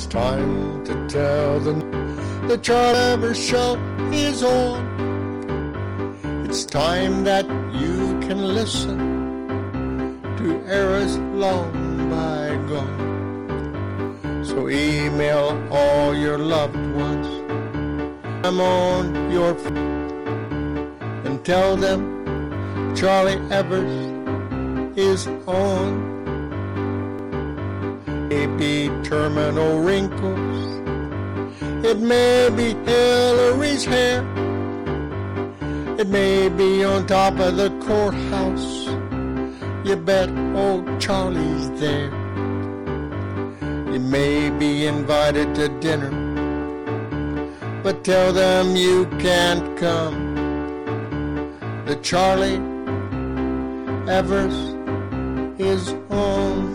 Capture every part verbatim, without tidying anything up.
It's time to tell them the Charlie Evers Show is on. It's time that you can listen to eras long bygone. So email all your loved ones. I'm on your phone and tell them Charlie Evers is on. Maybe terminal wrinkles. It may be Hillary's hair. It may be on top of the courthouse. You bet old Charlie's there. You may be invited to dinner, but tell them you can't come. The Charlie Evers is on.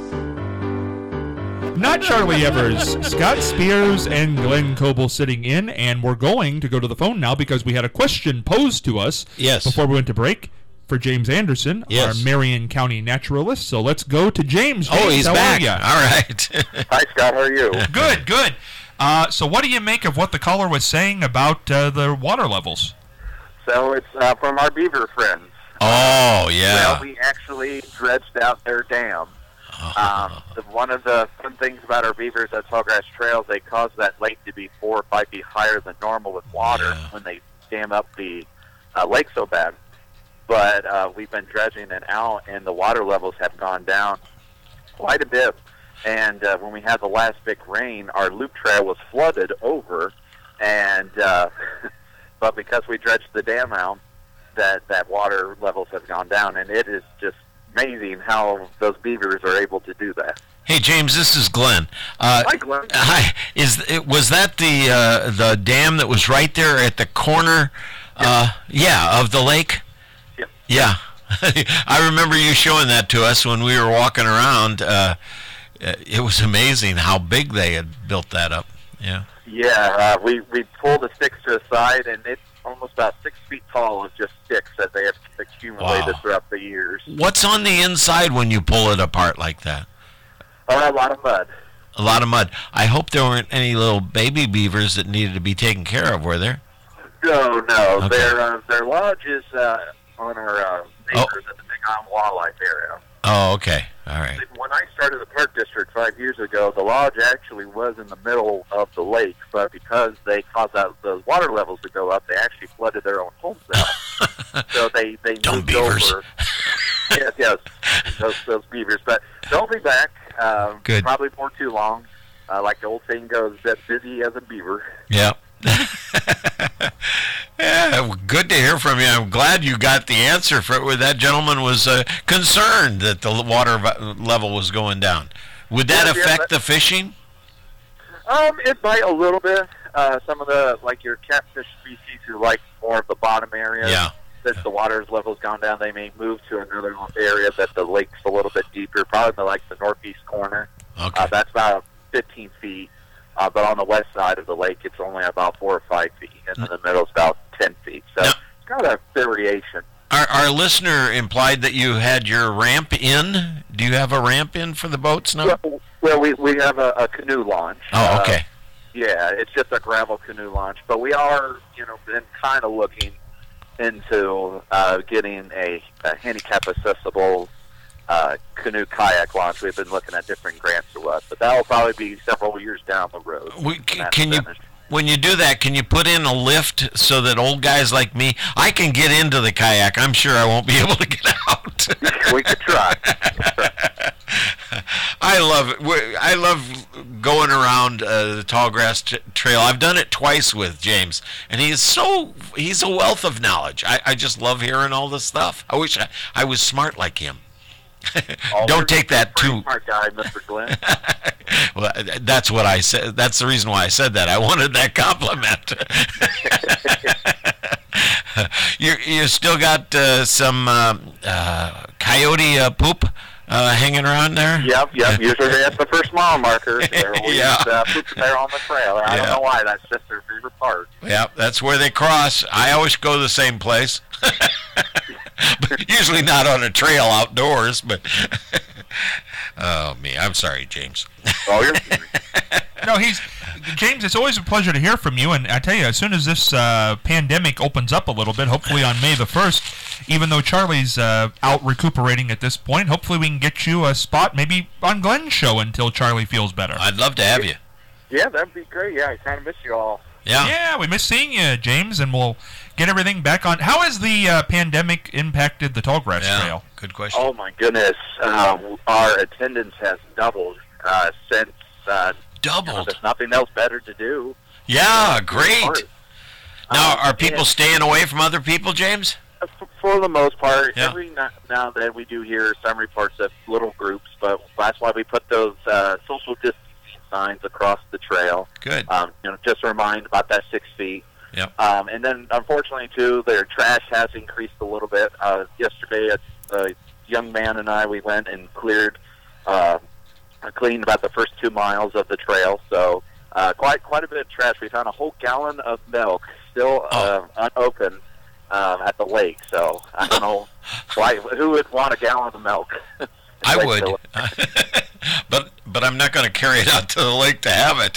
Not Charlie Evers, Scott Spears and Glenn Coble sitting in, and we're going to go to the phone now because we had a question posed to us yes. before we went to break for James Anderson, yes. our Marion County naturalist. So let's go to James. James oh, he's how back. Are you? All right. Hi, Scott. How are you? Good, good. Uh, so what do you make of what the caller was saying about uh, the water levels? So it's uh, from our beaver friends. Oh, yeah. Well, we actually dredged out their dam. Um, the, one of the fun things about our beavers at Tallgrass Trails, they cause that lake to be four or five feet higher than normal with water yeah. when they dam up the uh, lake so bad. But uh, we've been dredging it out, and the water levels have gone down quite a bit. And uh, when we had the last big rain, our loop trail was flooded over, and uh, but because we dredged the dam out, that, that water levels have gone down, and it is just amazing how those beavers are able to do that. Hey James, this is Glenn. Uh, hi Glenn. Hi. Is it, was that the uh, the dam that was right there at the corner? Yep. Uh, yeah, of the lake. Yep. Yeah, I remember you showing that to us when we were walking around. Uh, it was amazing how big they had built that up. Yeah. Yeah, uh, we we pulled the sticks to the side, and it's almost about six feet tall of just sticks that they have accumulated wow. throughout the years. What's on the inside when you pull it apart like that? Uh, a lot of mud. A lot of mud. I hope there weren't any little baby beavers that needed to be taken care of, were there? No, no. Okay. Their uh, their lodge is uh, on our uh, neighbors oh. at the Big Island Wildlife area. Oh, okay. All right. When I started the park district five years ago, the lodge actually was in the middle of the lake, but because they caused out those water levels to go up, they actually flooded their own homes out. so they, they Dumb moved beavers. over. yes, yes, those, those beavers. But they'll be back. Um, Good. Probably for too long. Uh, like the old saying goes, "Get busy as a beaver." Yeah. Yeah, good to hear from you. I'm glad you got the answer for it. That gentleman was uh, concerned that the water level was going down. Would that yeah, affect yeah, but, the fishing? Um, it might a little bit. Uh, some of the, like your catfish species who like more of the bottom area. Yeah. Since the water level's gone down, they may move to another area that the lake's a little bit deeper, probably like the northeast corner. Okay. Uh, that's about fifteen feet. Uh, but on the west side of the lake, it's only about four or five feet, and in the middle, it's about ten feet. So now, it's got a variation. Our, our listener implied that you had your ramp in. Do you have a ramp in for the boats now? Well, well we we have a, a canoe launch. Oh, okay. Uh, yeah, it's just a gravel canoe launch, but we are, you know, been kind of looking into uh, getting a, a handicap accessible Uh, canoe kayak launch. We've been looking at different grants or what, but that will probably be several years down the road. We, can, can you, when you do that, can you put in a lift so that old guys like me, I can get into the kayak? I'm sure I won't be able to get out. We could try. I love it. I love going around uh, the Tallgrass t- Trail. I've done it twice with James, and he is so he's a wealth of knowledge. I, I just love hearing all this stuff. I wish I, I was smart like him. Don't take that too. Smart guy, Mister Glenn. Well, that's what I said. That's the reason why I said that. I wanted that compliment. you you still got uh, some uh, uh, coyote uh, poop uh, hanging around there? Yep, yep. Usually at the first mile marker, they're always yeah. uh, pooping there on the trail. I yeah. don't know why. That's just their favorite part. Yep, that's where they cross. I always go the same place. Usually not on a trail outdoors, but oh me, I'm sorry, James. Oh, you're No, he's James. It's always a pleasure to hear from you. And I tell you, as soon as this uh, pandemic opens up a little bit, hopefully on May the first, even though Charlie's uh, out recuperating at this point, hopefully we can get you a spot, maybe on Glenn's show until Charlie feels better. I'd love to have you. Yeah, that'd be great. Yeah, I kind of miss you all. Yeah. Yeah, we miss seeing you, James, and we'll get everything back on. How has the uh, pandemic impacted the Tallgrass Yeah. Trail? Good question. Oh my goodness, uh, our attendance has doubled uh, since. Uh, you know, Doubled. there's nothing else better to do. Yeah, great. Now, Um, are people and- staying away from other people, James? Uh, f- For the most part, Yeah. every now now and then we do hear some reports of little groups, but that's why we put those uh, social distancing signs across the trail. Good. Um, you know, just to remind about that six feet. Yep. Um, and then, unfortunately, too, their trash has increased a little bit. Uh, yesterday, a, a young man and I, we went and cleared, uh, cleaned about the first two miles of the trail. So, uh, quite quite a bit of trash. We found a whole gallon of milk still uh, unopened um, at the lake. So, I don't know why. Who would want a gallon of milk? I Lake would. Phillip. but but I'm not going to carry it out to the lake to have it.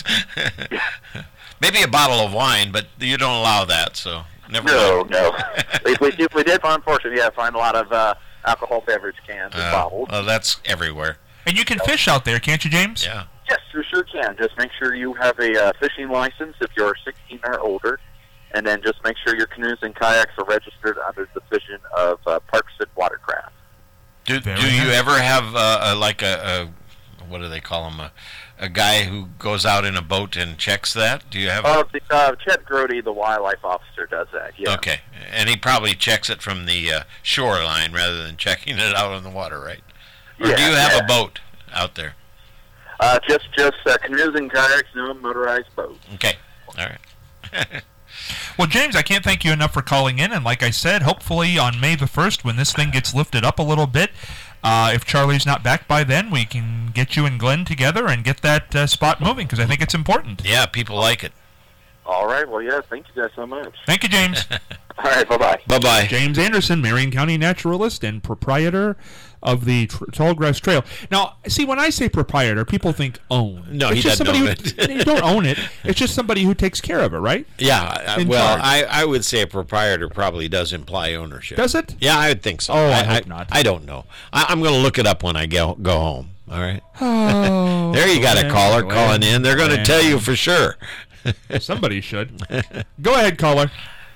Maybe a bottle of wine, but you don't allow that, so never No, mind. no. we, we, did, we did, unfortunately, yeah, find a lot of uh, alcohol beverage cans and Uh, bottles. well, that's everywhere. And you can fish out there, can't you, James? Yeah. Yes, you sure can. Just make sure you have a uh, fishing license if you're sixteen or older, and then just make sure your canoes and kayaks are registered under the Division of uh, Parks and Watercraft. Do Very do you nice. ever have uh, a, like a, a what do they call him a, a guy who goes out in a boat and checks that? Do you have? Uh, the, uh, Chet Grody, the wildlife officer, does that. Yeah. Okay, and he probably checks it from the uh, shoreline rather than checking it out on the water, right? Or Yeah, do you have yeah. a boat out there? Uh, just just uh, canoes and kayaks, no motorized boats. Okay, all right. Well, James, I can't thank you enough for calling in. And like I said, hopefully on May the first, when this thing gets lifted up a little bit, uh, if Charlie's not back by then, we can get you and Glenn together and get that uh, spot moving, because I think it's important. Yeah, people like it. All right. Well, yeah. Thank you guys so much. Thank you, James. All right. Bye bye. Bye bye. James Anderson, Marion County naturalist and proprietor of the tr- Tallgrass Trail. Now, see, when I say proprietor, people think own. No, it's he just doesn't somebody own who, it. you don't own it. It's just somebody who takes care of it, right? Yeah, I- In well, charge. I, I would say a proprietor probably does imply ownership. Does it? Yeah, I would think so. Oh, I hope not. I don't know. I, I'm going to look it up when I go go home. All right. Oh, There you got a caller Glenn, calling in. They're going to Glenn. tell you for sure. Somebody should. Go ahead, caller.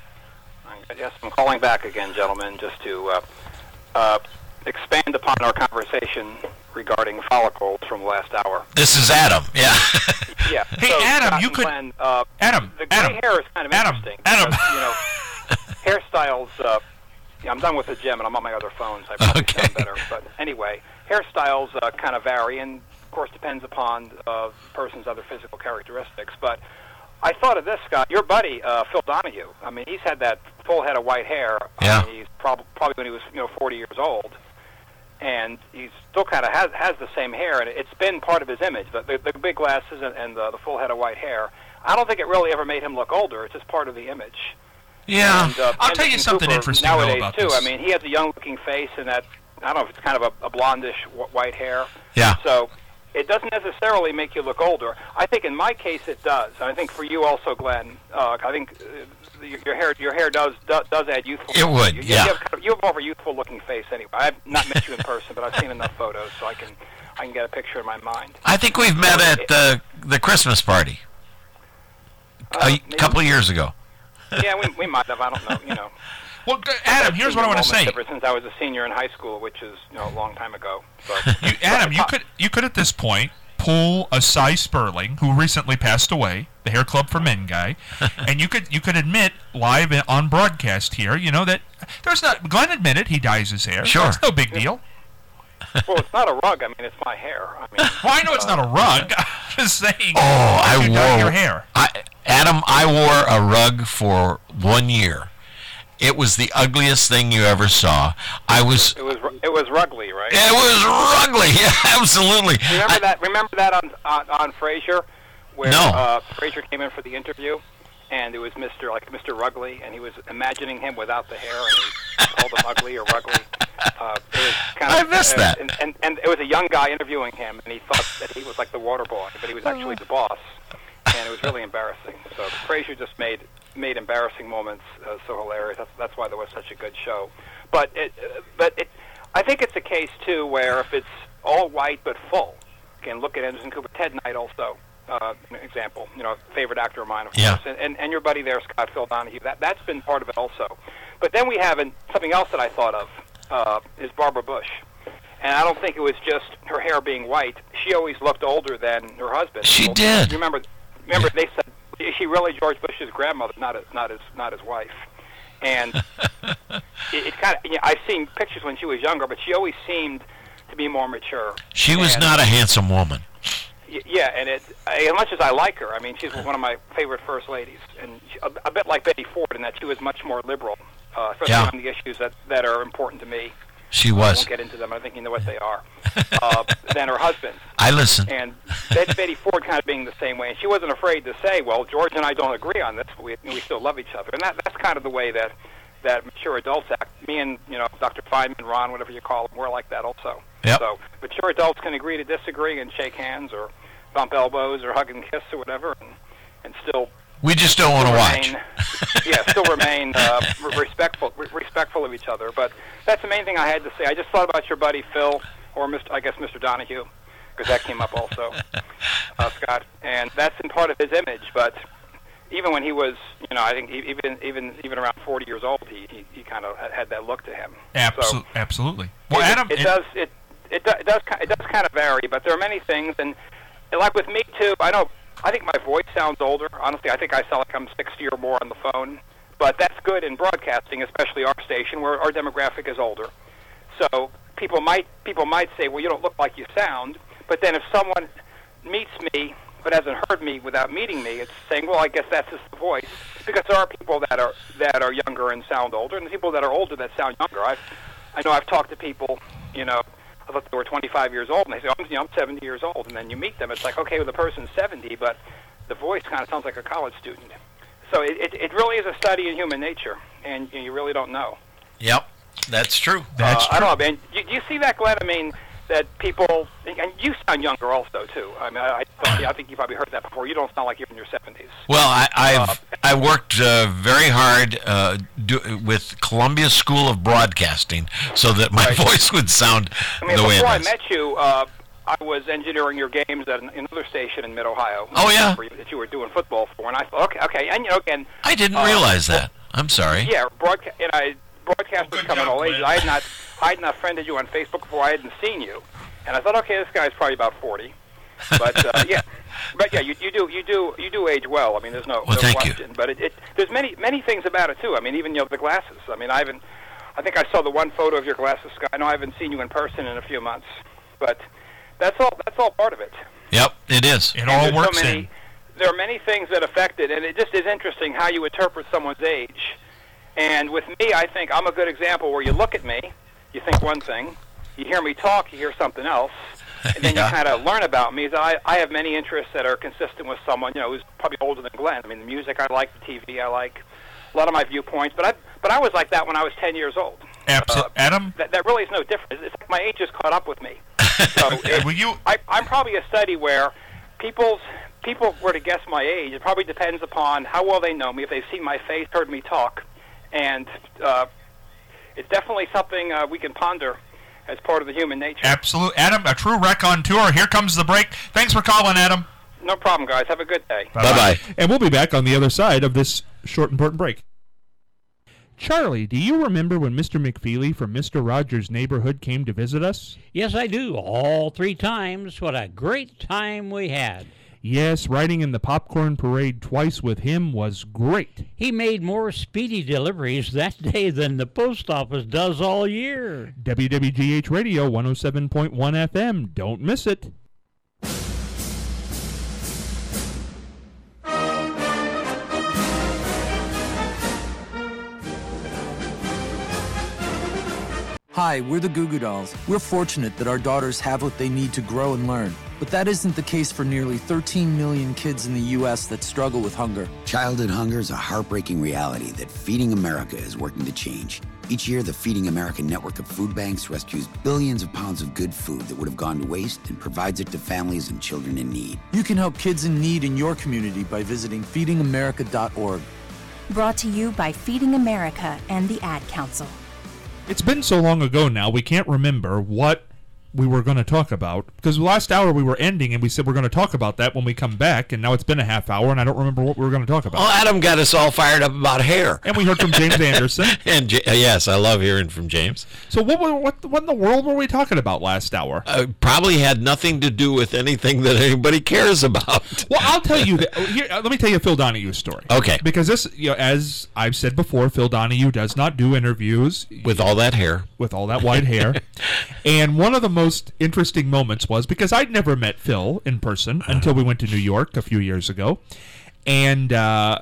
Yes, I'm calling back again, gentlemen, just to uh, uh, expand upon our conversation regarding follicles from last hour. This is Adam. Yeah. Yeah. Hey, so, Adam, Scott you and could- Glenn, uh, Adam, the gray Adam, hair is kind of Adam, interesting. Adam. Because, you know, hairstyles. Uh, yeah, I'm done with the gym, and I'm on my other phones. I probably Okay. sound better. But anyway, hairstyles uh, kind of vary, and of course depends upon uh, the person's other physical characteristics. But I thought of this, Scott. Your buddy, uh, Phil Donahue. I mean, he's had that full head of white hair. Yeah. I mean, he's prob- probably when he was, you know, forty years old, and he still kind of has has the same hair, and it's been part of his image. The, the, the big glasses and, and the, the full head of white hair. I don't think it really ever made him look older. It's just part of the image. Yeah. And, uh, I'll tell you Anderson something Cooper interesting, though, nowadays about too. this. I mean, he has a young-looking face and that, I don't know if it's kind of a, a blondish wh- white hair. Yeah. So it doesn't necessarily make you look older. I think in my case it does. And I think for you also, Glenn. Uh, I think uh, your, your hair your hair does does, does add youthful. It would, You, yeah. You have, kind of, you have more of a youthful-looking face anyway. I've not met you in person, but I've seen enough photos so I can I can get a picture in my mind. I think we've met at the the Christmas party Uh, a maybe- couple of years ago. Yeah, we we might have. I don't know. You know. Well, g- Adam, here's what I want to say. Ever since I was a senior in high school, which is you know a long time ago. But, You, Adam, you could you could at this point pull a Cy Sperling, who recently passed away, the Hair Club for Men guy, and you could you could admit live in- on broadcast here, you know that there's not. Glenn admitted he dyes his hair. Sure. It's no big deal. well, it's not a rug. I mean, it's my hair. I mean, Well, I know it's not a rug. I'm just saying. Oh, I you dye wore your hair. I, Adam, I wore a rug for one year. It was the ugliest thing you ever saw. I was. it was it was Rugley, right? It was ugly. Yeah, absolutely. Remember I- that? Remember that on on, on Frasier, where No. uh, Frasier came in for the interview, and it was Mister like Mister Rugley, and he was imagining him without the hair, and he called him ugly or Rugley. Uh, it was kind I of, missed uh, that. And, and and it was a young guy interviewing him, and he thought that he was like the water boy, but he was actually the boss, and it was really embarrassing. So Frasier just made made embarrassing moments uh, so hilarious. That's that's why there was such a good show. But it, uh, but it, I think it's a case too where if it's all white but full, again, look at Anderson Cooper, Ted Knight also. Uh, an example, you know, favorite actor of mine, of Yeah. course, and, and and your buddy there, Scott Phil Donahue. That that's been part of it also. But then we have an, something else that I thought of uh, is Barbara Bush, and I don't think it was just her hair being white. She always looked older than her husband. She Well, did. Remember, remember they said, is she really George Bush's grandmother, not his, not his, not his wife? And it, it kind of, you know, I've seen pictures when she was younger, but she always seemed to be more mature. She was And- not a handsome woman. Y- Yeah, and it, as much as I like her, I mean, she's one of my favorite first ladies, and she, a, a bit like Betty Ford in that she was much more liberal, uh, especially Yeah. on the issues that, that are important to me. She I was. won't get into them. I think you know what they are. uh, than her husband. I listen. And Betty, Betty Ford kind of being the same way, and she wasn't afraid to say, "Well, George and I don't agree on this, but we, we still love each other." And that, that's kind of the way that that mature adults act. Me and you know Doctor Feynman, Ron, whatever you call them, we're like that also. Yep. So mature adults can agree to disagree and shake hands or bump elbows or hug and kiss or whatever, and, and still We just don't want to watch. remain, yeah, still remain uh, re- respectful, re- respectful of each other. But that's the main thing I had to say. I just thought about your buddy Phil, or Mister I guess Mister Donahue, because that came up also, uh, Scott, and that's in part of his image. But even when he was, you know, I think e- even even even around forty years old, he he, he kind of had that look to him. Absol- So, absolutely. Well, it, Adam, it, it- does it it, do, it does ki- it does kind of vary, but there are many things, and, and like with me too. I know I think my voice sounds older. Honestly, I think I sound like I'm sixty or more on the phone, but that's good in broadcasting, especially our station where our demographic is older. So people might people might say, well, you don't look like you sound, but then if someone meets me but hasn't heard me without meeting me, it's saying, well, I guess that's just the voice, because there are people that are that are younger and sound older, and people that are older that sound younger. I've I know I've talked to people, you know, I thought they were twenty-five years old, and they say, I'm, you know, I'm seventy years old, and then you meet them, it's like, okay, well, the person's seventy, but the voice kind of sounds like a college student. So it, it, it really is a study in human nature, and you really don't know. Yep, that's true. That's uh, I don't know, man. You, you see that, Glenn? I mean, that people, and you sound younger also, too. I mean, I, I, I think you've probably heard that before. You don't sound like you're in your seventies. Well, I, I've Uh, I worked uh, very hard uh, do, with Columbia School of Broadcasting so that my Right. voice would sound I mean, the way it before I does. met you, uh, I was engineering your games at an, another station in Mid-Ohio. Oh, yeah? where you- That you were doing football for, and I thought, okay, okay, and you know, again, I didn't uh, realize that. I'm sorry. yeah, broadcast, and I broadcasters Good come in job, all ages. Glenn. I had not, I had not friended you on Facebook before. I hadn't seen you, and I thought, okay, this guy's probably about forty. But uh, yeah, but yeah, you, you do you do you do age well. I mean, there's no, Well, no thank you. question. But it, it there's many many things about it too. I mean, even you know the glasses. I mean, I haven't. I think I saw the one photo of your glasses, Scott. I know I haven't seen you in person in a few months, but that's all. That's all part of it. Yep, it is. it And all there's works so many, in. There are many things that affect it, and it just is interesting how you interpret someone's age. And with me, I think I'm a good example where you look at me, you think one thing, you hear me talk, you hear something else, and then Yeah. you kind of learn about me. I, I have many interests that are consistent with someone, you know, who's probably older than Glenn. I mean, the music I like, the T V I like, a lot of my viewpoints. But I, but I was like that when I was ten years old. Abso- Uh, Adam, That, that really is no different. It's like my age has caught up with me. So it, will you? I, I'm probably a study where people's people were to guess my age. It probably depends upon how well they know me, if they've seen my face, heard me talk, and uh, it's definitely something uh, we can ponder as part of the human nature. Absolute, Adam, a true wreck on tour. Here comes the break. Thanks for calling, Adam. No problem, guys. Have a good day. Bye-bye. And we'll be back on the other side of this short, important break. Charlie, do you remember when Mister McFeely from Mister Rogers' Neighborhood came to visit us? Yes, I do. All three times. What a great time we had. Yes, riding in the popcorn parade twice with him was great. He made more speedy deliveries that day than the post office does all year. W W G H Radio one oh seven point one F M. Don't miss it. Hi, we're the Goo Goo Dolls. We're fortunate that our daughters have what they need to grow and learn. But that isn't the case for nearly thirteen million kids in the U S that struggle with hunger. Childhood hunger is a heartbreaking reality that Feeding America is working to change. Each year, the Feeding America network of food banks rescues billions of pounds of good food that would have gone to waste and provides it to families and children in need. You can help kids in need in your community by visiting feeding america dot org. Brought to you by Feeding America and the Ad Council. It's been so long ago now, we can't remember what we were going to talk about. Because last hour we were ending and we said we're going to talk about that when we come back, and now it's been a half hour and I don't remember what we were going to talk about. Well, Adam got us all fired up about hair. And we heard from James Anderson. and J- yes, I love hearing from James. So what, were, what what in the world were we talking about last hour? Uh, probably had nothing to do with anything that anybody cares about. Well, I'll tell you that. Here, uh, let me tell you Phil Donahue's story. Okay. Because this, you know, as I've said before, Phil Donahue does not do interviews with all that hair, with all that white hair. And one of the most interesting moments was because I'd never met Phil in person until we went to New York a few years ago, and uh,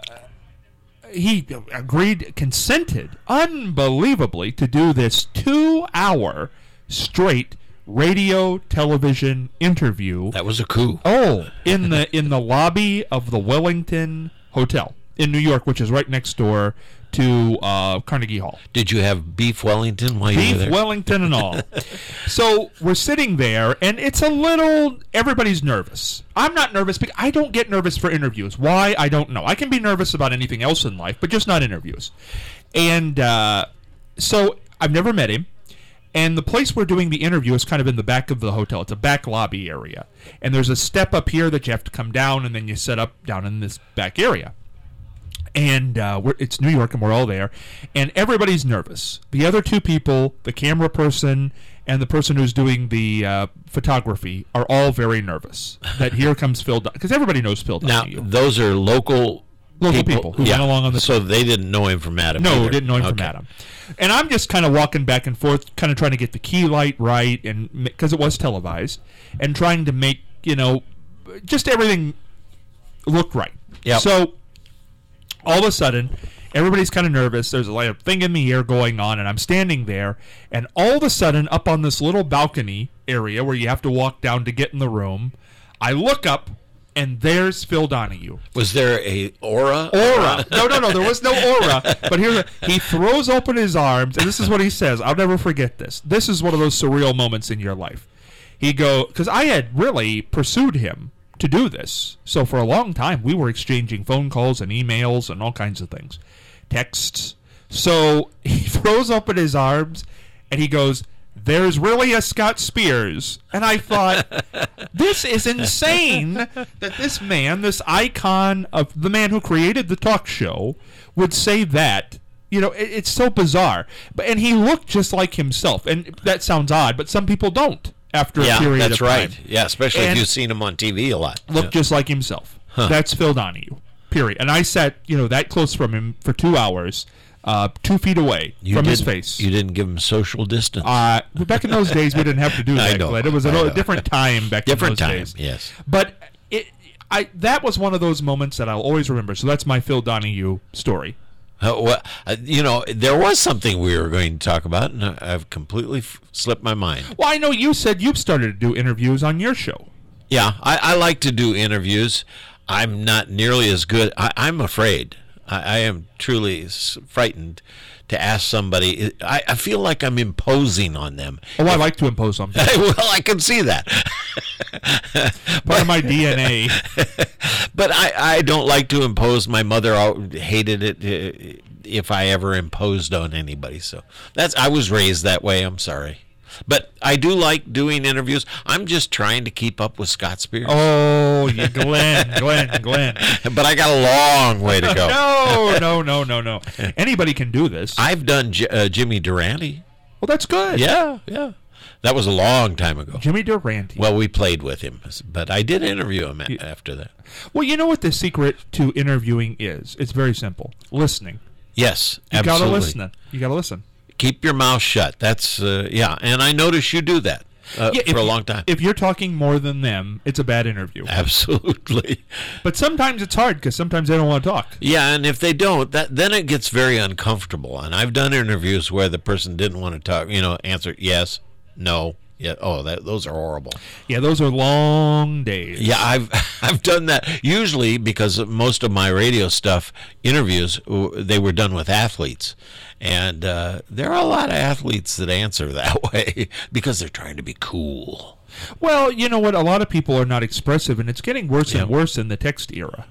he agreed, consented, unbelievably, to do this two-hour straight radio television interview. That was a coup. Oh, in the in the lobby of the Wellington Hotel in New York, which is right next door to uh, Carnegie Hall. Did you have beef Wellington while you beef were there? Wellington and all. So we're sitting there, and it's a little, everybody's nervous. I'm not nervous because I don't get nervous for interviews. Why? I don't know. I can be nervous about anything else in life, but just not interviews. And uh, so I've never met him. And the place we're doing the interview is kind of in the back of the hotel. It's a back lobby area. And there's a step up here that you have to come down, and then you set up down in this back area. And uh, we're, it's New York, and we're all there. And everybody's nervous. The other two people, the camera person and the person who's doing the uh, photography, are all very nervous that here comes Phil Donahue. Because everybody knows Phil Donahue. Now, those are local Local people, people who yeah. went along on the So they didn't know him from Adam. No, either. didn't know him okay. from Adam. And I'm just kind of walking back and forth, kind of trying to get the key light right, and because it was televised, and trying to make, you know, just everything look right. Yep. So all of a sudden, everybody's kind of nervous. There's a like a thing in the air going on, and I'm standing there, and all of a sudden, up on this little balcony area where you have to walk down to get in the room, I look up, and there's Phil Donahue. Was there a aura? Aura. No, no, no. There was no aura. But here's a, he throws open his arms, and this is what he says. I'll never forget this. This is one of those surreal moments in your life. He go, because I had really pursued him to do this. So for a long time, we were exchanging phone calls and emails and all kinds of things, texts. So he throws open his arms, and he goes, "There's really a Scott Spears." And I thought, this is insane that this man, this icon of the man who created the talk show, would say that. You know, it, it's so bizarre. But and he looked just like himself. And that sounds odd, but some people don't after yeah, a period that's of time. right. Yeah, especially and if you've seen him on T V a lot. Looked yeah. just like himself. Huh. That's Phil Donahue, period. And I sat, you know, that close from him for two hours. Uh, two feet away you from his didn't- face. You didn't give him social distance. Uh, back in those days, we didn't have to do I that, know, Glenn. It was a I no- know. different time back Different in those time, days. yes. But it, I that was one of those moments that I'll always remember. So that's my Phil Donahue story. Uh, well, uh, you know, there was something we were going to talk about, and I- I've completely f- slipped my mind. Well, I know you said you've started to do interviews on your show. Yeah, I, I like to do interviews. I'm not nearly as good. I, I'm afraid. I, I am truly s- frightened to ask somebody. I, I feel like I'm imposing on them. Oh, I like to impose on people. Well, I can see that. Part of my D N A. But I, I don't like to impose. My mother al- hated it uh, if I ever imposed on anybody. So that's I was raised that way. I'm sorry. But I do like doing interviews. I'm just trying to keep up with Scott Spears. Oh, you Glenn, Glenn, Glenn. But I got a long way to go. no, no, no, no, no. Anybody can do this. I've done J- uh, Jimmy Durante. Well, that's good. Yeah, yeah. That was a long time ago. Jimmy Durante. Well, we played with him, but I did interview him a- after that. Well, you know what the secret to interviewing is? It's very simple. Listening. Yes, You absolutely. gotta listen. You gotta listen. Keep your mouth shut. That's uh, yeah, and I notice you do that. uh, Yeah, for if- a long time. If you're talking more than them, it's a bad interview. Absolutely. But sometimes it's hard because sometimes they don't want to talk. Yeah, and if they don't, that then it gets very uncomfortable. And I've done interviews where the person didn't want to talk, you know, answer yes, no, yeah. Oh, that those are horrible. Yeah, those are long days. Yeah, I've I've done that usually because most of my radio stuff interviews w- they were done with athletes, and uh, there are a lot of athletes that answer that way because they're trying to be cool. Well, you know what? A lot of people are not expressive, and it's getting worse and Yeah. worse in the text era.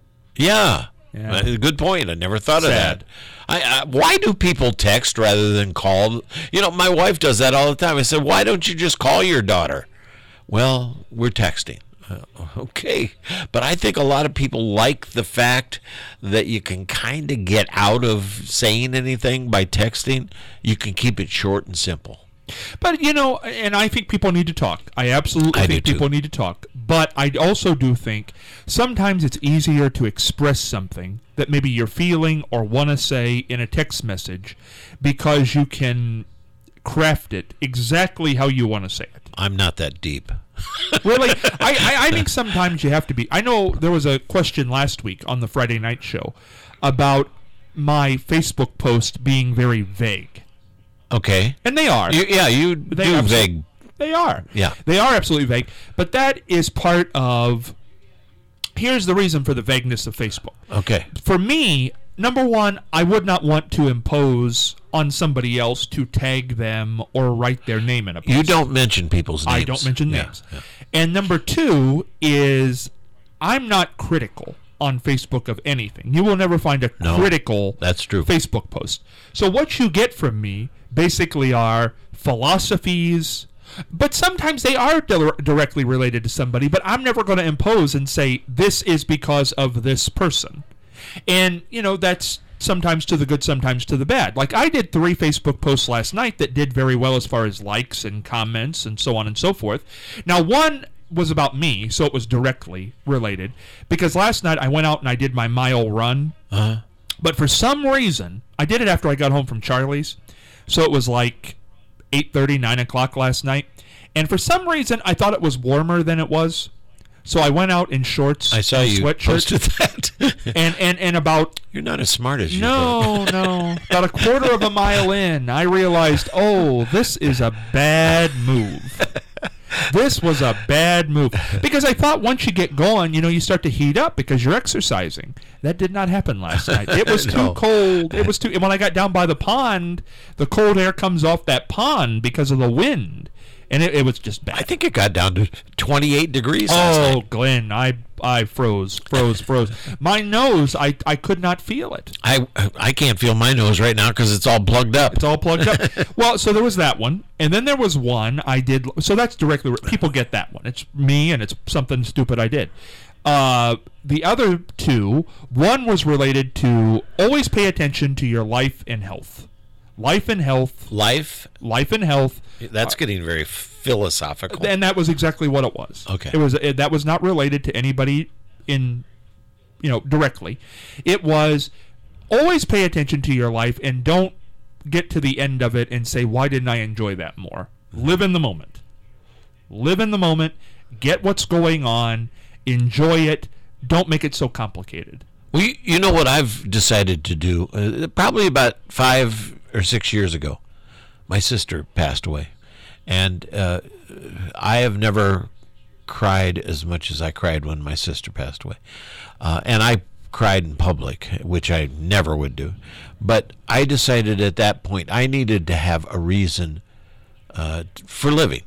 Yeah. Yeah. Uh, Good point. I never thought of Sad. that. I, I, why do people text rather than call? You know, my wife does that all the time. I said, why don't you just call your daughter? Well, we're texting. Uh, okay. But I think a lot of people like the fact that you can kind of get out of saying anything by texting. You can keep it short and simple. But, you know, and I think people need to talk. I absolutely I think do too. people need to talk. But I also do think sometimes it's easier to express something that maybe you're feeling or want to say in a text message because you can craft it exactly how you want to say it. I'm not that deep. Really? I, I, I think sometimes you have to be. I know there was a question last week on the Friday night show about my Facebook post being very vague. Okay. And they are. You, yeah, you They do absol- vague. They are. Yeah. They are absolutely vague. But that is part of. Here's the reason for the vagueness of Facebook. Okay. For me, number one, I would not want to impose on somebody else to tag them or write their name in a post. You don't mention people's names. I don't mention Yeah, names. yeah. And number two is I'm not critical on Facebook of anything. You will never find a No, critical that's true. Facebook post. So what you get from me basically are philosophies, but sometimes they are di- directly related to somebody, but I'm never going to impose and say this is because of this person. And, you know, that's sometimes to the good, sometimes to the bad. Like I did three Facebook posts last night that did very well as far as likes and comments and so on and so forth. Now, one was about me, so it was directly related, because last night I went out and I did my mile run. Uh-huh. But for some reason, I did it after I got home from Charlie's, so it was like eight thirty, nine o'clock last night. And for some reason, I thought it was warmer than it was. So I went out in shorts, I saw and you sweatshirt, posted that. and, and, and about You're not as smart as you no, no, about a quarter of a mile in, I realized, oh, this is a bad move. This was a bad move. Because I thought once you get going, you know, you start to heat up because you're exercising. That did not happen last night. It was too No. cold. It was too. And when I got down by the pond, the cold air comes off that pond because of the wind. And it, it was just bad. I think it got down to twenty-eight degrees last Oh, night. Glenn, I I froze, froze, froze. My nose, I, I could not feel it. I I can't feel my nose right now because it's all plugged up. It's all plugged up. Well, so there was that one, and then there was one I did. So that's directly people get that one. It's me, and it's something stupid I did. Uh, the other two, one was related to always pay attention to your life and health. Life and health. Life. Life and health. That's getting very philosophical. And that was exactly what it was. Okay. It was it, that was not related to anybody in, you know, directly. It was always pay attention to your life and don't get to the end of it and say, why didn't I enjoy that more? Live in the moment. Live in the moment. Get what's going on. Enjoy it. Don't make it so complicated. Well, you, you know what I've decided to do? Uh, probably about five or six years ago, my sister passed away. And uh, I have never cried as much as I cried when my sister passed away. Uh, and I cried in public, which I never would do. But I decided at that point I needed to have a reason uh, for living.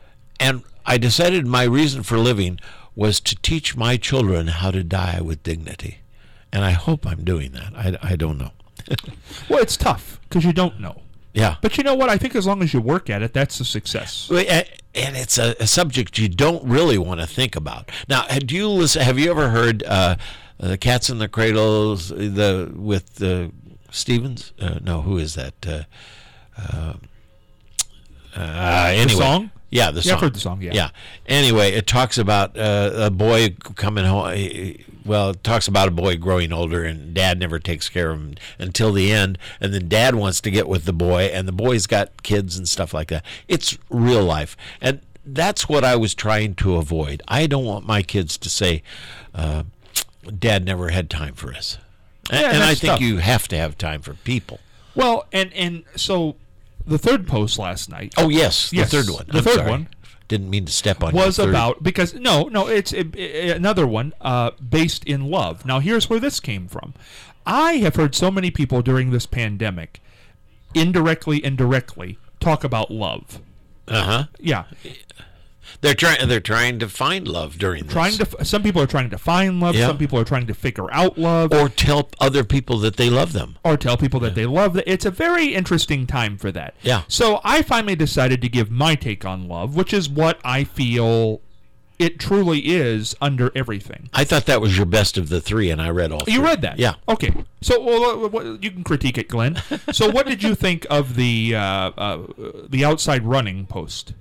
And I decided my reason for living was to teach my children how to die with dignity. And I hope I'm doing that. I, I don't know. Well, it's tough because you don't know. Yeah. But you know what? I think as long as you work at it, that's a success. Well, a- And it's a, a subject you don't really want to think about. Now, do you listen? Have you ever heard uh, the Cats in the Cradles the with the Stevens? Uh, no, who is that? Uh, uh, uh, anyway, The song? Yeah, the song. Yeah, I've heard the song, yeah. Yeah. Anyway, it talks about uh, a boy coming home. Well, it talks about a boy growing older, and dad never takes care of him until the end. And then dad wants to get with the boy, and the boy's got kids and stuff like that. It's real life. And that's what I was trying to avoid. I don't want my kids to say, uh, Dad never had time for us. Yeah, and I that's think tough. you have to have time for people. Well, and, and so the third post last night. Oh, yes, the yes, third one. The I'm third sorry. one. Didn't mean to step on was your third. about, because, no, no, it's it, it, another one uh, based in love. Now, here's where this came from. I have heard so many people during this pandemic, indirectly and directly, talk about love. Uh-huh. Yeah. They're trying. They're trying to find love during this. Trying to. Some people are trying to find love. Yeah. Some people are trying to figure out love, or tell other people that they love them, or tell people that they love them. It's a very interesting time for that. Yeah. So I finally decided to give my take on love, which is what I feel it truly is under everything. I thought that was your best of the three, and I read all three. You read that? Yeah. Okay. So well, what, you can critique it, Glenn. So what did you think of the uh, uh, the outside running post?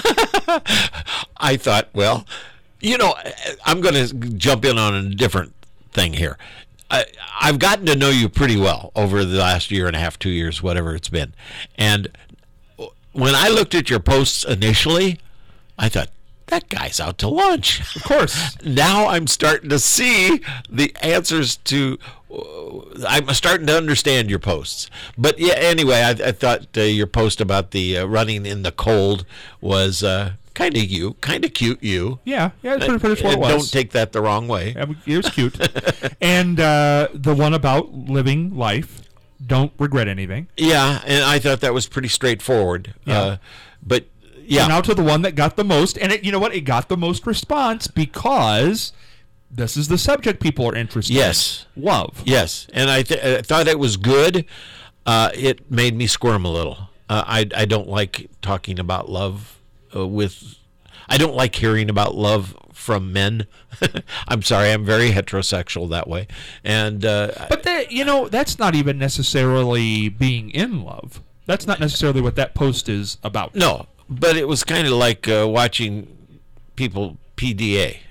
I thought, well, you know, I'm going to jump in on a different thing here. I, I've gotten to know you pretty well over the last year and a half, two years, whatever it's been. And when I looked at your posts initially, I thought, that guy's out to lunch. Of course. Now I'm starting to see the answers to. Uh, I'm starting to understand your posts. But yeah, anyway, I, I thought uh, your post about the uh, running in the cold was uh, kind of you, kind of cute. You. Yeah, yeah, it's pretty, pretty Uh, what it was. Don't take that the wrong way. Yeah, it was cute. And uh, the one about living life, don't regret anything. Yeah, and I thought that was pretty straightforward. Yeah. Uh, but. Yeah. So now to the one that got the most, and it, you know what? It got the most response because this is the subject people are interested yes. in. Love. Yes, and I, th- I thought it was good. Uh, it made me squirm a little. Uh, I I don't like talking about love uh, with. I don't like hearing about love from men. I'm sorry, I'm very heterosexual that way, and uh, but that, you know, that's not even necessarily being in love. That's not necessarily what that post is about. No. But it was kind of like uh, watching people P D A.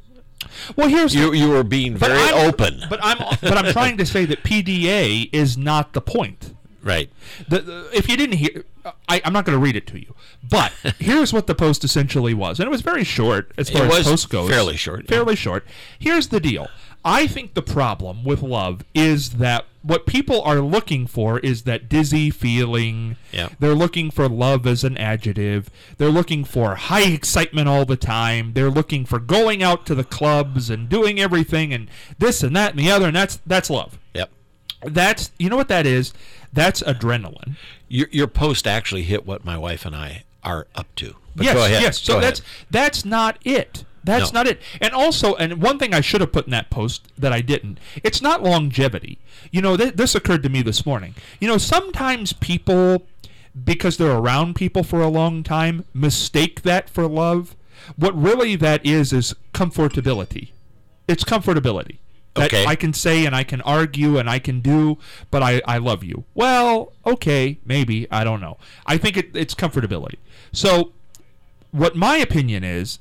Well, here's you. You were being very I'm, open. But I'm but I'm trying to say that P D A is not the point. Right. The, the, if you didn't hear, I, I'm not going to read it to you. But here's what the post essentially was, and it was very short as far it as was post goes. Fairly short. Fairly yeah. short. Here's the deal. I think the problem with love is that what people are looking for is that dizzy feeling. Yeah. They're looking for love as an adjective. They're looking for high excitement all the time. They're looking for going out to the clubs and doing everything and this and that and the other, and that's that's love. Yep. That's, you know what that is? That's adrenaline. Your your post actually hit what my wife and I are up to. But yes, go ahead. yes. So go that's ahead. that's not it. That's No. not it. And also, and one thing I should have put in that post that I didn't, it's not longevity. You know, th- this occurred to me this morning. You know, sometimes people, because they're around people for a long time, mistake that for love. What really that is is comfortability. It's comfortability. That Okay. I can say and I can argue and I can do, but I, I love you. Well, okay, maybe. I don't know. I think it, it's comfortability. So, what my opinion is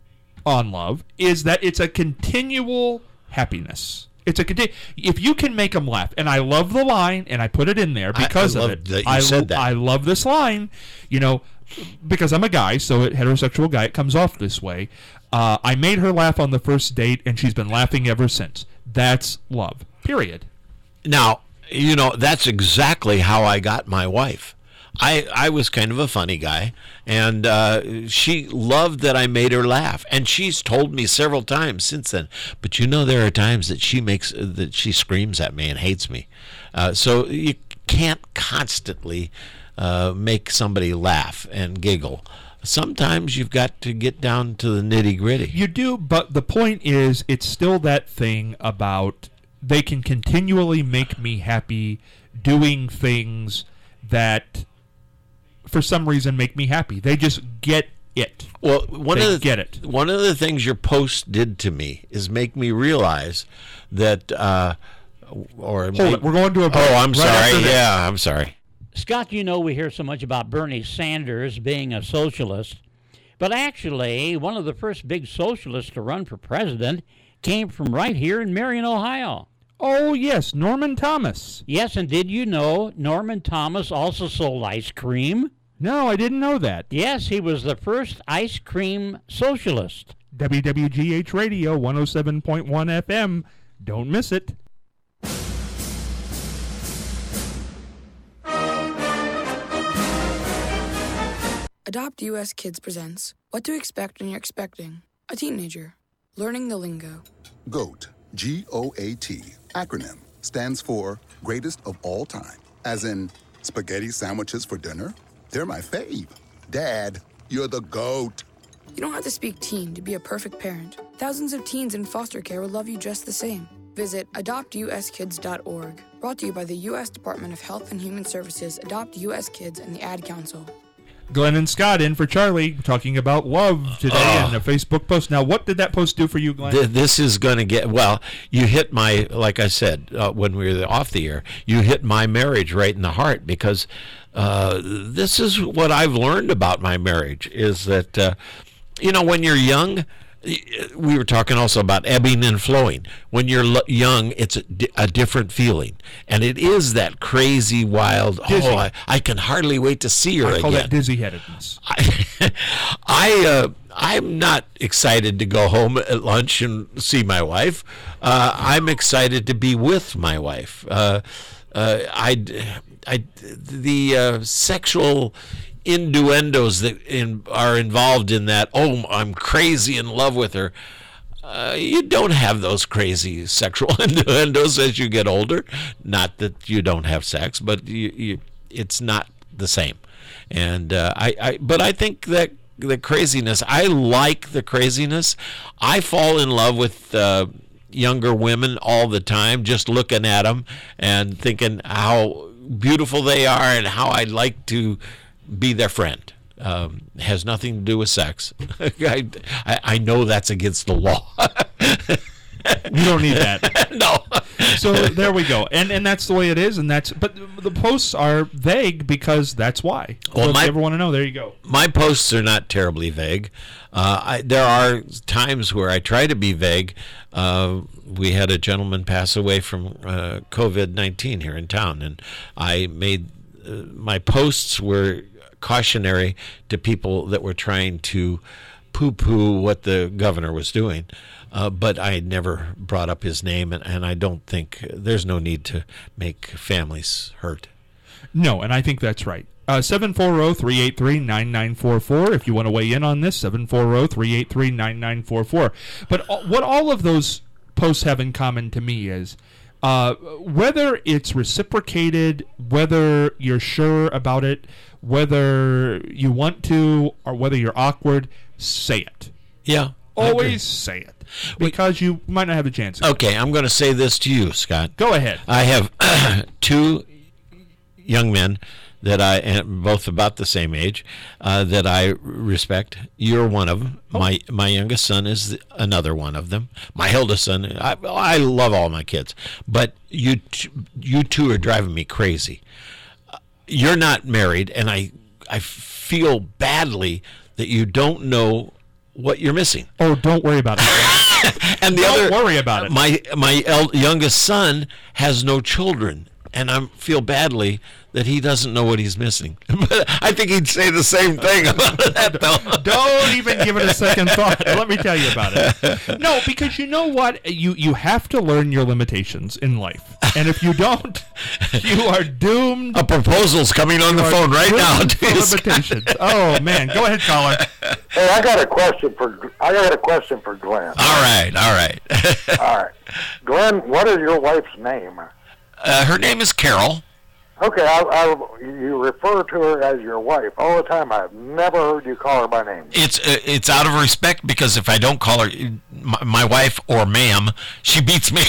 on love is that it's a continual happiness. It's a conti- if you can make them laugh, and I love the line, and I put it in there because I, I of love it. That you I said that. I love this line, you know, because I'm a guy, so a heterosexual guy, it comes off this way. Uh, I made her laugh on the first date, and she's been laughing ever since. That's love. Period. Now, you know, that's exactly how I got my wife. I, I was kind of a funny guy, and uh, she loved that I made her laugh. And she's told me several times since then. But you know, there are times that she makes that she screams at me and hates me. Uh, so you can't constantly uh, make somebody laugh and giggle. Sometimes you've got to get down to the nitty gritty. You do, but the point is, it's still that thing about they can continually make me happy doing things that for some reason make me happy. They just get it. Well, one they of the, get it. One of the things your post did to me is make me realize that. Uh, or Hold it, we're going to a break. Oh, I'm right sorry. after this. Yeah, I'm sorry. Scott, you know we hear so much about Bernie Sanders being a socialist. But actually, one of the first big socialists to run for president came from right here in Marion, Ohio. Oh, yes, Norman Thomas. Yes, and did you know Norman Thomas also sold ice cream? No, I didn't know that. Yes, he was the first ice cream socialist. W W G H Radio, one oh seven point one F M. Don't miss it. Adopt U S Kids presents What to Expect When You're Expecting a Teenager. Learning the Lingo. GOAT, G O A T, acronym, stands for Greatest of All Time. As in, spaghetti sandwiches for dinner? They're my fave. Dad, you're the GOAT. You don't have to speak teen to be a perfect parent. Thousands of teens in foster care will love you just the same. Visit adopt u s kids dot org. Brought to you by the U S Department of Health and Human Services, Adopt U S Kids, and the Ad Council. Glenn and Scott in for Charlie, talking about love today Oh. in a Facebook post. Now, what did that post do for you, Glenn? Th- This is going to get, well, you hit my, like I said, uh, when we were off the air, you hit my marriage right in the heart, because uh, this is what I've learned about my marriage, is that, uh, you know, when you're young, we were talking also about ebbing and flowing. When you're lo- young, it's a, di- a different feeling. And it is that crazy, wild, Dizzy. oh, I, I can hardly wait to see her I call again. that dizzy-headedness. I, I uh, I'm not excited to go home at lunch and see my wife. Uh, I'm excited to be with my wife. Uh, uh, I, I, the uh, sexual innuendos that in, are involved in that, oh, I'm crazy in love with her. Uh, you don't have those crazy sexual innuendos as you get older. Not that you don't have sex, but you, you, it's not the same. And uh, I, I, but I think that the craziness, I like the craziness. I fall in love with uh, younger women all the time, just looking at them and thinking how beautiful they are and how I'd like to be their friend. Um, has nothing to do with sex. I, I, I know that's against the law. We don't need that. No. So there we go, and and that's the way it is, and that's. But the posts are vague because that's why. Well, so if my- you ever want to know, there you go. My posts are not terribly vague. Uh, I, there are times where I try to be vague. Uh, we had a gentleman pass away from uh, COVID nineteen here in town, and I made uh, my posts were cautionary to people that were trying to poo-poo what the governor was doing. Uh, but I never brought up his name, and, and I don't think there's no need to make families hurt. No, and I think that's right. Uh, seven four zero, three eight three, nine nine four four if you want to weigh in on this, seven four zero, three eight three, nine nine four four. But all, what all of those posts have in common to me is uh, whether it's reciprocated, whether you're sure about it, whether you want to, or whether you're awkward, say it. Yeah. I agree. Always say it, because you might not have a chance. Okay, I'm going to say this to you, Scott. Go ahead. I have two young men that I, and both about the same age, uh, that I respect. You're one of them. Oh. My my youngest son is the, another one of them. My eldest son, I, I love all my kids, but you t- you two are driving me crazy. Uh, You're not married, and I I feel badly that you don't know what you're missing. Oh, don't worry about it. And the Don't other, worry about it. My my el- youngest son has no children, and I feel badly that he doesn't know what he's missing. But I think he'd say the same thing about that, though. Don't even give it a second thought. Let me tell you about it. No, because you know what? You you have to learn your limitations in life. And if you don't, you are doomed. A proposal's coming on the You are phone right now. doomed for limitations. Oh, man. Go ahead, caller. Hey, I got a question for I got a question for Glenn. All right, all right. All right, Glenn, what is your wife's name? Uh, her name is Carol. Okay, I, I, you refer to her as your wife all the time. I've never heard you call her by name. It's uh, it's out of respect, because if I don't call her my, my wife or ma'am, she beats me.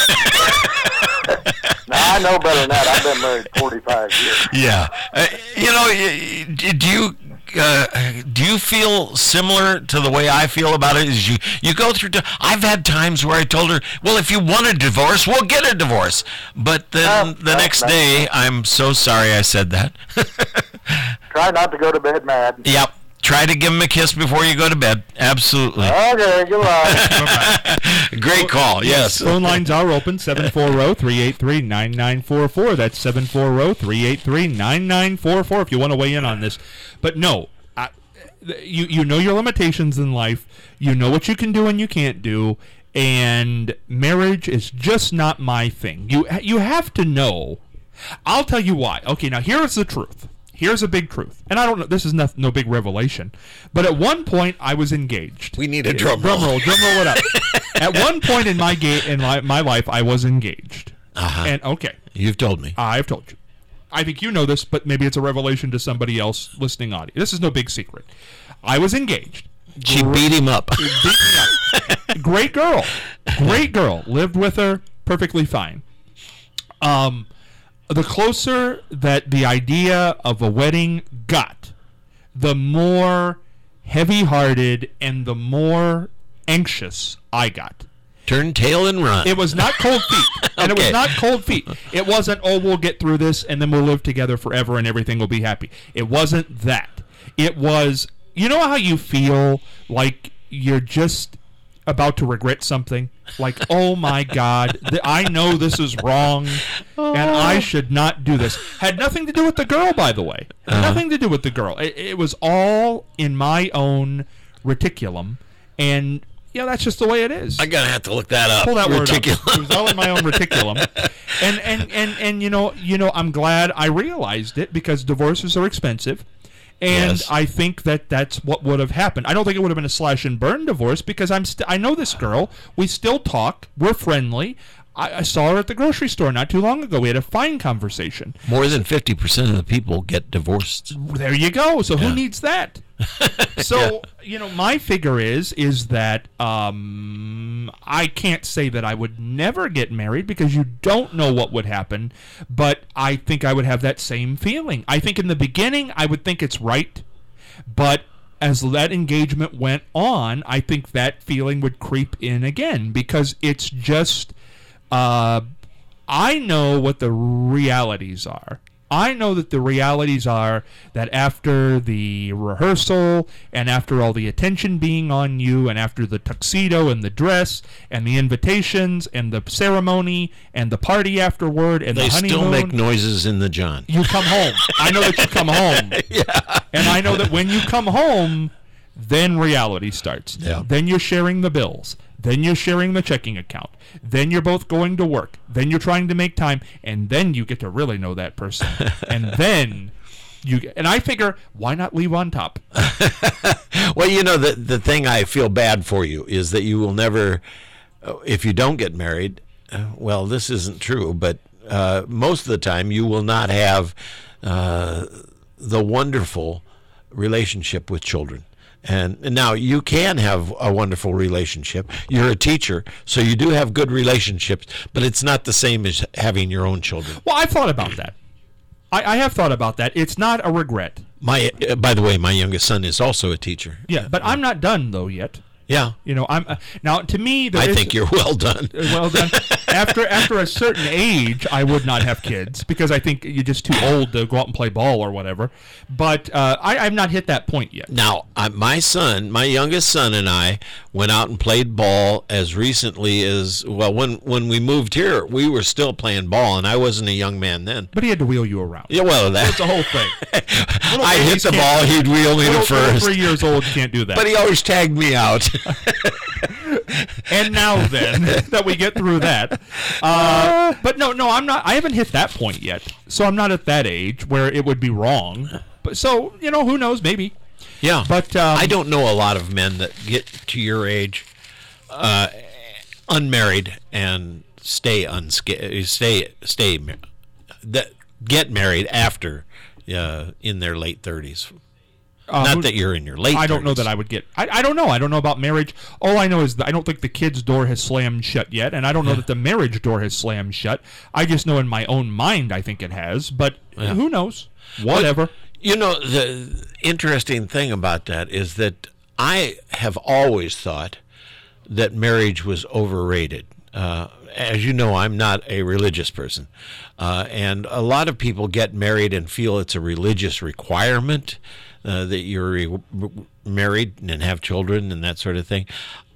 Now, I know better than that. I've been married forty-five years. Yeah. Uh, you know, y- y- do you uh, do you feel similar to the way I feel about it? Is you you go through? T- I've had times where I told her, "Well, if you want a divorce, we'll get a divorce." But then No, the no, next no. day, I'm so sorry I said that. Try not to go to bed mad. Yep. Try to give him a kiss before you go to bed. Absolutely. Okay, goodbye. Great call. Yes. Phone lines are open, seven four zero, three eight three, nine nine four four. That's seven four zero, three eight three, nine nine four four if you want to weigh in on this. But no, I, you, you know your limitations in life. You know what you can do and you can't do. And marriage is just not my thing. You, you have to know. I'll tell you why. Okay, now here's the truth. Here's a big truth, and I don't know. This is no, no big revelation, but at one point I was engaged. We need a drum roll. Drum roll, drum roll it up. At one point in my ga- in my, my life, I was engaged. Uh-huh. And okay, you've told me. I've told you. I think you know this, but maybe it's a revelation to somebody else listening on. This is no big secret. I was engaged. She Great, beat him up. Beat me up. Great girl, great girl. Lived with her, perfectly fine. Um. The closer that the idea of a wedding got, the more heavy-hearted and the more anxious I got. Turn tail and run. It was not cold feet. And okay. It was not cold feet. It wasn't, oh, we'll get through this and then we'll live together forever and everything will be happy. It wasn't that. It was, you know how you feel like you're just about to regret something? Like, oh my God, th- I know this is wrong, and I should not do this. Had nothing to do with the girl, by the way. Had uh-huh. Nothing to do with the girl. It, it was all in my own reticulum, and yeah, that's just the way it is. I'm gonna have to look that up. Pull that reticulum. word up. It was all in my own reticulum, and and and and you know, you know, I'm glad I realized it because divorces are expensive. And yes. I think that that's what would have happened. I don't think it would have been a slash and burn divorce because I'm st- I know this girl. We still talk. We're friendly. I, I saw her at the grocery store not too long ago. We had a fine conversation. More than fifty percent of the people get divorced. There you go. So yeah. Who needs that? So, yeah. you know, my figure is is that um, I can't say that I would never get married because you don't know what would happen, but I think I would have that same feeling. I think in the beginning I would think it's right, but as that engagement went on, I think that feeling would creep in again because it's just, uh, I know what the realities are. I know that the realities are that after the rehearsal and after all the attention being on you and after the tuxedo and the dress and the invitations and the ceremony and the party afterward and they the honeymoon. They still make noises in the John. You come home. I know that you come home. Yeah. And I know that when you come home, then reality starts. Yeah. Then you're sharing the bills. Then you're sharing the checking account. Then you're both going to work. Then you're trying to make time. And then you get to really know that person. And then you get, and I figure, why not leave on top? Well, you know, the, the thing I feel bad for you is that you will never, uh, if you don't get married, uh, well, this isn't true, but uh, most of the time you will not have uh, the wonderful relationship with children. And now you can have a wonderful relationship. You're a teacher, so you do have good relationships, but it's not the same as having your own children. Well, I've thought about that. I, I have thought about that. It's not a regret. My, uh, by the way, my youngest son is also a teacher. Yeah, but I'm not done though yet. Yeah, you know, I'm uh, now to me. I is, think you're well done. Well done. After after a certain age, I would not have kids because I think you're just too old to go out and play ball or whatever. But uh, I, I've not hit that point yet. Now, uh, my son, my youngest son, and I went out and played ball as recently as well. When when we moved here, we were still playing ball, and I wasn't a young man then. But he had to wheel you around. Yeah, well, that's the whole thing. I hit the ball, he'd wheel me to first. Three years old can't do that. But he always tagged me out. And now then that we get through that, uh, but no, no, I'm not. I haven't hit that point yet, so I'm not at that age where it would be wrong. But so you know, who knows? Maybe. Yeah, but um, I don't know a lot of men that get to your age, uh, unmarried and stay unsca- stay stay that get married after uh, in their late thirties. Uh, Not that you're in your late I don't thirties. know that I would get... I, I don't know. I don't know about marriage. All I know is that I don't think the kid's door has slammed shut yet, and I don't know yeah. that the marriage door has slammed shut. I just know in my own mind I think it has, but yeah. who knows? Whatever. But, you know, the interesting thing about that is that I have always thought that marriage was overrated. uh, as you know, I'm not a religious person. Uh, and a lot of people get married and feel it's a religious requirement uh, that you're re- married and have children and that sort of thing.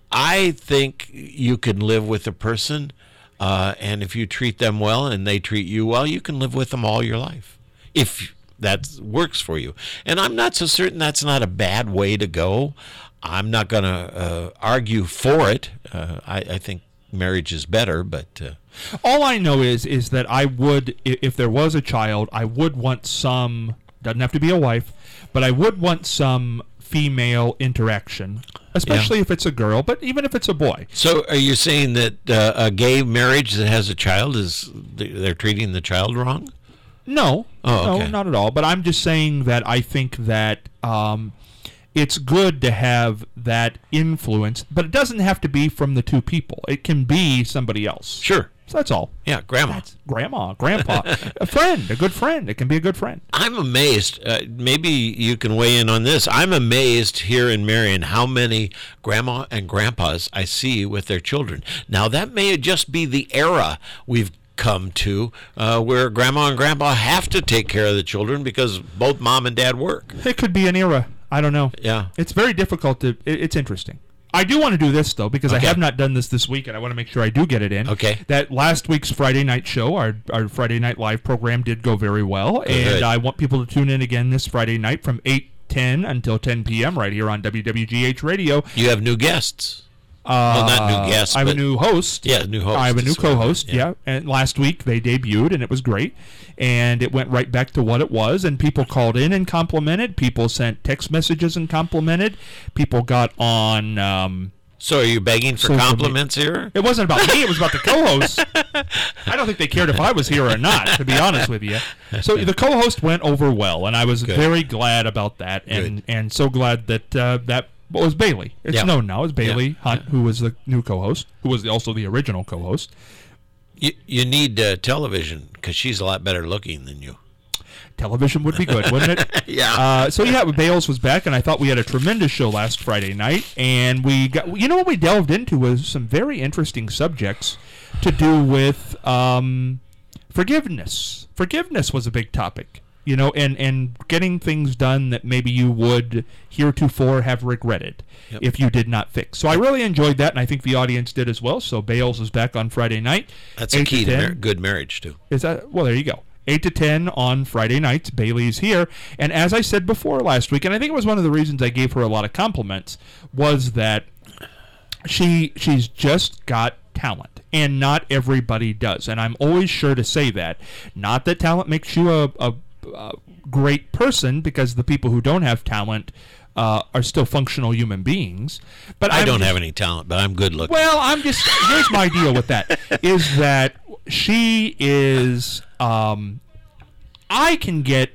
I think you can live with a person, uh, and if you treat them well and they treat you well, you can live with them all your life, if that works for you. And I'm not so certain that's not a bad way to go. I'm not going to uh, argue for it. Uh, I, I think marriage is better, but... Uh, all I know is is that I would, if there was a child, I would want some, doesn't have to be a wife, but I would want some female interaction, especially yeah. if it's a girl, but even if it's a boy. So are you saying that uh, a gay marriage that has a child, is they're treating the child wrong? No, oh, okay. no, not at all. But I'm just saying that I think that um, it's good to have that influence, but it doesn't have to be from the two people. It can be somebody else. Sure. So that's all. Yeah, grandma. That's grandma, grandpa, a friend, a good friend. It can be a good friend. I'm amazed. Uh, maybe you can weigh in on this. I'm amazed here in Marion how many grandma and grandpas I see with their children. Now, that may just be the era we've come to uh, where grandma and grandpa have to take care of the children because both mom and dad work. It could be an era. I don't know. Yeah. It's very difficult to, it, it's interesting. I do want to do this, though, because okay. I have not done this this week, and I want to make sure I do get it in. Okay. That last week's Friday night show, our, our Friday Night Live program did go very well, Good. and I want people to tune in again this Friday night from eight ten until ten p.m. right here on W W G H Radio. You have new guests. Uh, well, not new guests, I have but a new host. Yeah, new host. I have a new as well. co-host, yeah. yeah. And last week they debuted, and it was great. And it went right back to what it was, and people called in and complimented. People sent text messages and complimented. People got on... Um, So are you begging for compliments here? It wasn't about me. It was about the co-host. I don't think they cared if I was here or not, to be honest with you. So the co-host went over well, and I was Good. very glad about that, and, and so glad that uh, that was Bailey. It's yeah. known now as Bailey yeah. Hunt, who was the new co-host, who was also the original co-host. You, you need uh, television, because she's a lot better looking than you. Television would be good, wouldn't it? yeah. Uh, so yeah, Bales was back, and I thought we had a tremendous show last Friday night, and we got, you know what we delved into was some very interesting subjects to do with um, forgiveness. Forgiveness was a big topic, you know, and, and getting things done that maybe you would heretofore have regretted yep. if you did not fix. So I really enjoyed that, and I think the audience did as well. So Bales is back on Friday night. That's a key to, to mar- good marriage, too. Is that well? There you go. eight to ten on Friday nights. Bailey's here. And as I said before last week, and I think it was one of the reasons I gave her a lot of compliments, was that she she's just got talent. And not everybody does. And I'm always sure to say that. Not that talent makes you a, a, a great person, because the people who don't have talent uh, are still functional human beings. But I I'm don't just, have any talent, but I'm good looking. Well, I'm just, here's my deal with that, is that she is... Um, I can get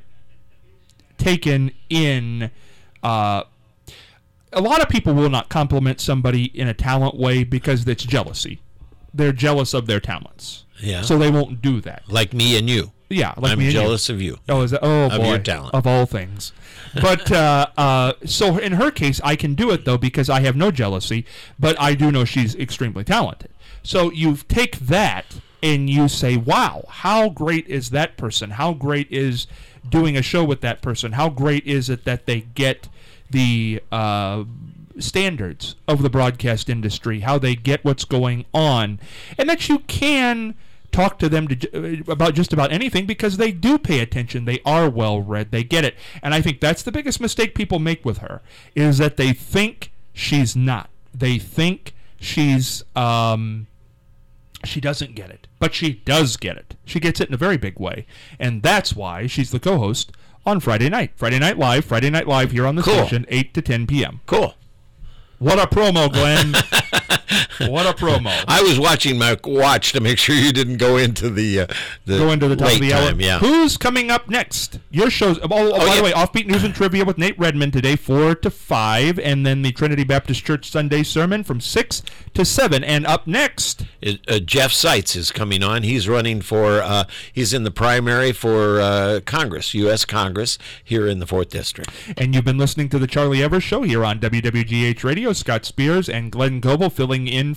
taken in. Uh, a lot of people will not compliment somebody in a talent way because it's jealousy. They're jealous of their talents. Yeah. So they won't do that. Like me and you. Yeah. Like I'm me jealous and you. of you. Oh, is that? Oh, of boy. your talent. Of all things. But uh, uh, so in her case, I can do it though because I have no jealousy. But I do know she's extremely talented. So you take that. And you say, wow, how great is that person? How great is doing a show with that person? How great is it that they get the uh, standards of the broadcast industry, how they get what's going on, and that you can talk to them to, about just about anything because they do pay attention. They are well-read. They get it. And I think that's the biggest mistake people make with her, is that they think she's not. They think she's... Um, She doesn't get it, but she does get it. She gets it in a very big way, and that's why she's the co-host on Friday night. Friday Night Live, Friday Night Live here on the cool. station, eight to ten p.m. Cool. What a promo, Glenn. What a promo. I was watching my watch to make sure you didn't go into the, uh, the Go into the top late of the time, hour. Yeah. Who's coming up next? Your show's... Oh, oh, Oh, by yeah. the way, Offbeat News and Trivia with Nate Redmond today, four to five, and then the Trinity Baptist Church Sunday Sermon from six to seven. And up next... It, uh, Jeff Seitz is coming on. He's running for... Uh, he's in the primary for uh, Congress, U S Congress, here in the fourth District. And you've been listening to the Charlie Evers Show here on W W G H Radio. Scott Spears and Glenn Goebel filling in for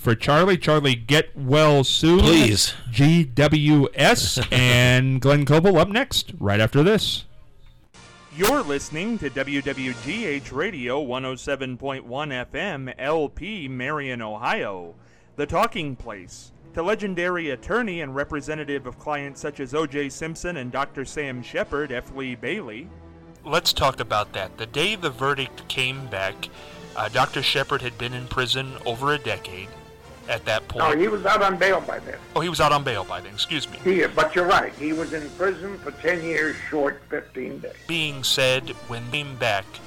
for Charlie. Charlie, get well soon. Please. G W S and Glenn Coble up next, right after this. You're listening to W W G H Radio one oh seven point one F M, L P, Marion, Ohio, the talking place. To legendary attorney and representative of clients such as O J Simpson and Doctor Sam Shepard, F. Lee Bailey. Let's talk about that. The day the verdict came back, uh, Doctor Shepard had been in prison over a decade at that point. No, he was out on bail by then. Oh, he was out on bail by then, excuse me. He, but you're right. He was in prison for ten years short, fifteen days. Being said, when he came back,